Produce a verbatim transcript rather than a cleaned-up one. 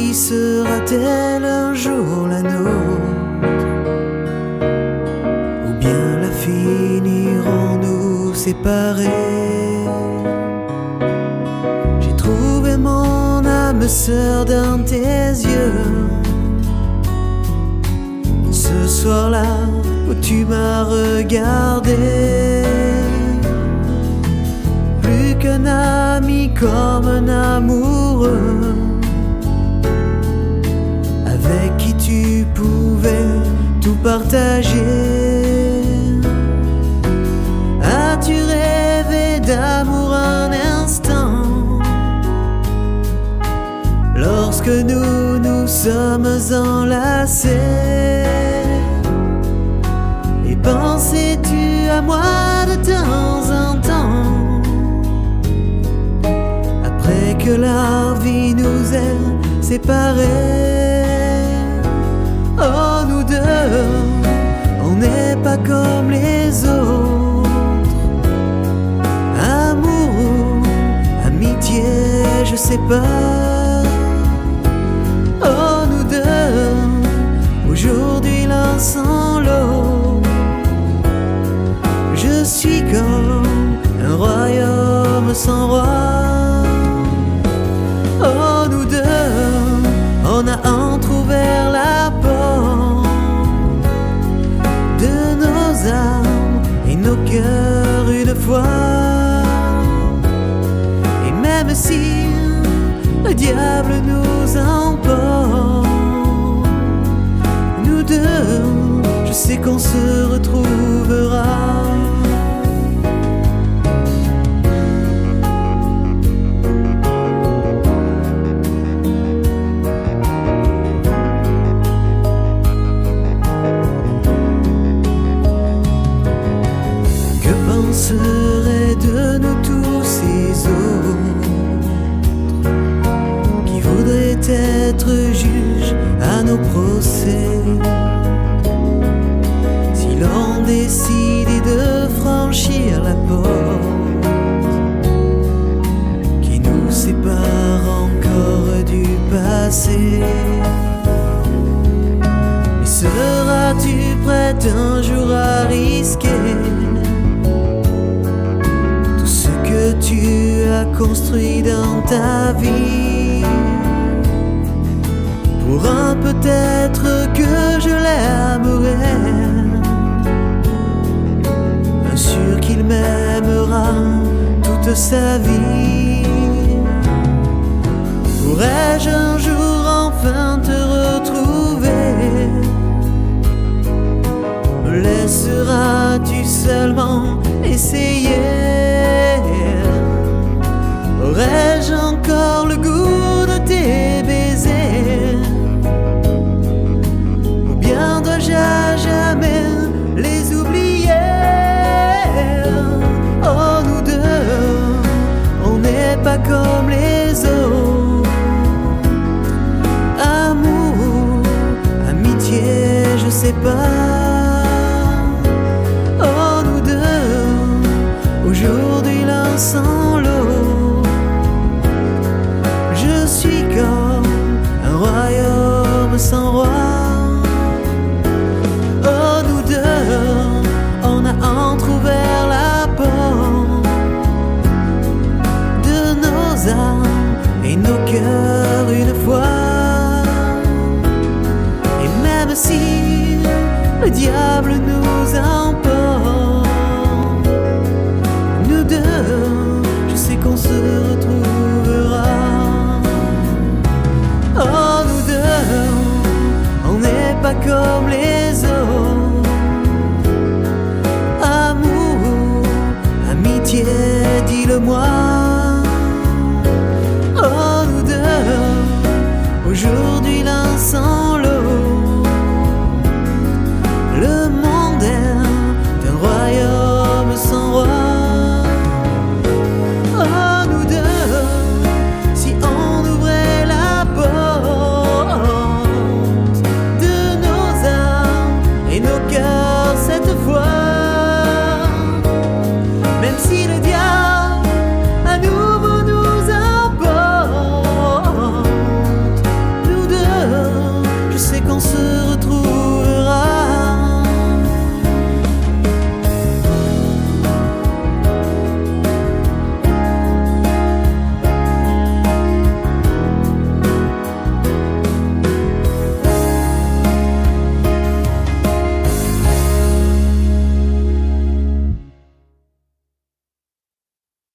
vie sera-t-elle un jour la nôtre, ou bien la finirons-nous séparés? J'ai trouvé mon âme sœur dans tes yeux, ce soir-là où tu m'as regardé. Plus qu'un ami, comme un amoureux, avec qui tu pouvais tout partager. As-tu rêvé d'amour un instant, lorsque nous nous sommes enlacés? Et pensais-tu à moi de temps en temps, après que la vie nous ait séparés? Oh, nous deux, on n'est pas comme les autres. Amour, amitié, je sais pas. Oh, nous deux, aujourd'hui l'un sans l'autre. Je suis comme un royaume sans roi. Oh, nous deux, on a entrouvert la porte de nos âmes et nos cœurs une fois. Et même si le diable nous emporte, nous deux, je sais qu'on se retrouvera. Serait de nous tous ces autres qui voudraient être juges à nos procès, si l'on décidait de franchir la porte qui nous sépare encore du passé? Mais seras-tu prête un jour à risquer que tu as construit dans ta vie, pour un peut-être que je l'aimerai, bien sûr qu'il m'aimera toute sa vie? Pourrais-je un jour enfin te retrouver? Me laisseras-tu seulement essayer? Aurais-je encore le goût de tes baisers, ou bien dois-je à jamais les oublier? Oh, nous deux, on n'est pas comme les autres. Amour, amitié, je sais pas. Oh, nous deux, aujourd'hui l'un sans l'autre. Je suis comme un royaume sans roi. Oh, nous deux, on a entrouvert la porte de nos âmes et nos cœurs une fois. Et même si le diable nous emporte, nous deux, je sais qu'on se retrouvera. Oh, nous deux, on n'est pas comme les